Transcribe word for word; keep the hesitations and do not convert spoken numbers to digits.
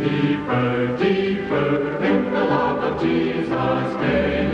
Deeper, deeper in the love of Jesus, daily